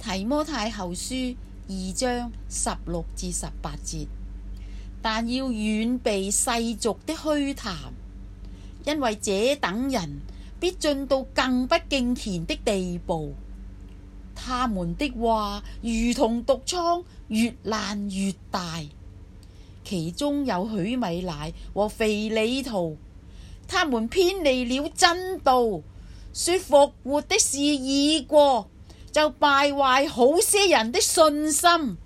提摩太後書2章16至18節。但要遠避世俗的虛談，因為這等人必進到更不敬虔的地步。他們的話如同毒瘡，越爛越大。其中有許米乃和腓利圖，他們偏離了真道，說復活的事已過，就敗壞好些人的信心。